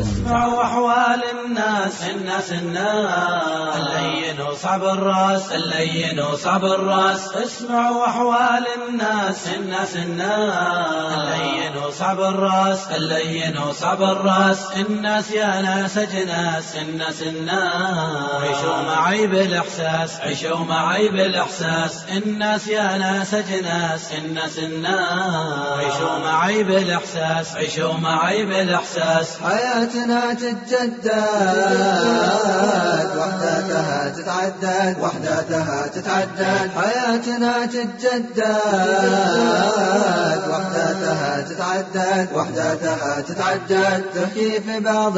اسمعوا أحوال الناس اللين وصعب الراس اسمعوا أحوال الناس اللين وصعب الراس الناس يا ناس أجناس عيشوا معي بالإحساس الناس يا ناس أجناس عيشوا معي بالإحساس حياتنا تتجدد وحداتها تتعدد حياتنا تتجدد وحداتها تتعدد تحكي في بعض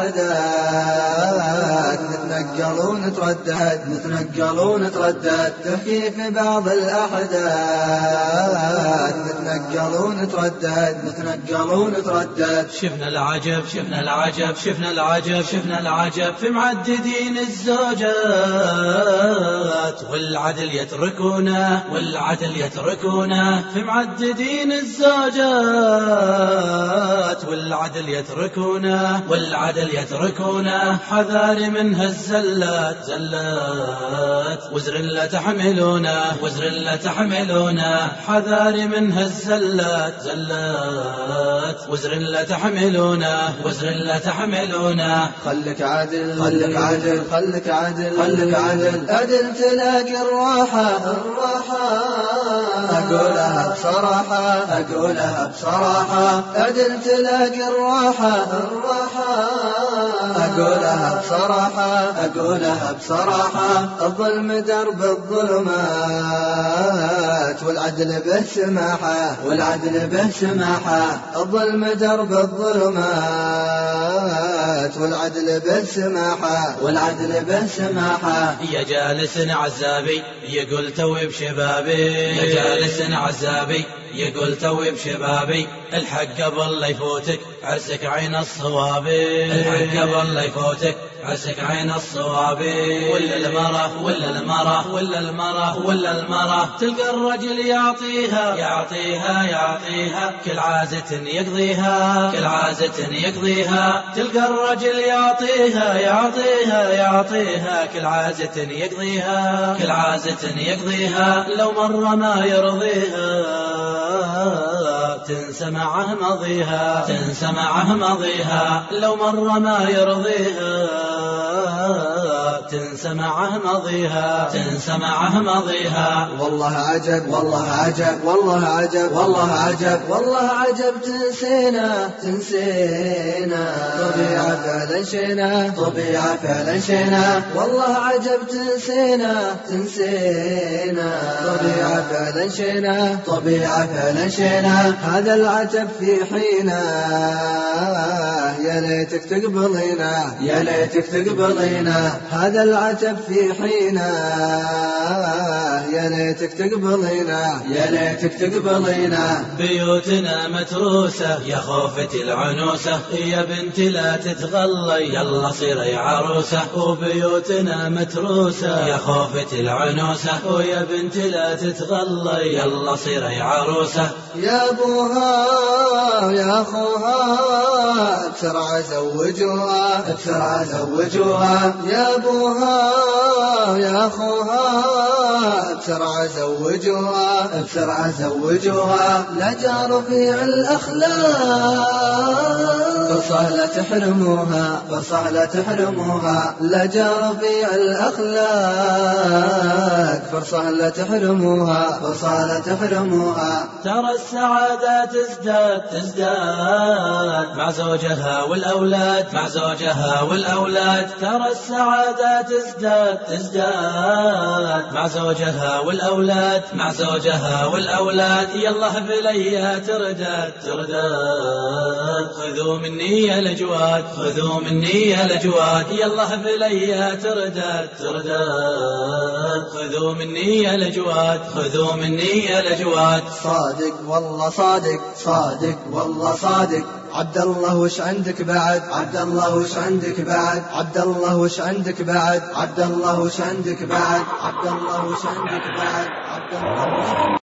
الأحداث نتنقل ونتردد تحكي في بعض الأحداث نتنقل ونتردد شفنا العجب في معددين الزوجات والعدل يتركونا في معددين الزوجات والعدل يتركونا حذار منها الزلات وزر لا تحملونا حذار منها الزلات وزر لا تحملونا خلك عادل عدل تلاقي الراحة أقولها بصراحة عدل تلاقي الراحة أقولها بصراحة الظلم درب الظلمات والعدل به سماحة الظلم درب الظلمات والعدل به سماحة يا جالس عزابي يقول توي بشبابي الحق قبل لا يفوتك عرسك عين الصواب ولا المرأة تلقى الرجل يعطيها كل عازة يقضيها تلقى الرجل يعطيها كل عازة يقضيها لو مرة ما يرضيها تنسى معه ماضيها لو مرة ما يرضيها تنسى معه ماضيها والله عجب تنسينا طبيعة فعلا شينا والله عجب تنسينا طبيعة فعلا شينا هذا العتب في حينا يا ليتك تقبلينا هذا العتب في حينا يا ليتك تقبلينا بيوتنا متروسة يا خوفة العنوسة يا بنت لا تتغلي يلا صيري عروسة وبيوتنا متروسة يا خوفة العنوسة ويا بنت لا تتغلي يلا صيري عروسة يا ابوها ويا اخوها بسرعة زوجوها يا ابوها ويا اخوها بسرعة زوجوها لا جار في الأخلاق فرصة لا تحرموها لا جار في الأخلاق فرصة لا تحرموها ترى السعادة تزداد مع زوجها والأولاد ترى السعادة تزداد مع زوجها والأولاد يلا بليا تردد خذوا مني يا الأجواد يلا بليا تردد خذوا مني يا الأجواد صادق والله صادق عبد الله وش عندك بعد عبد الله وش عندك بعد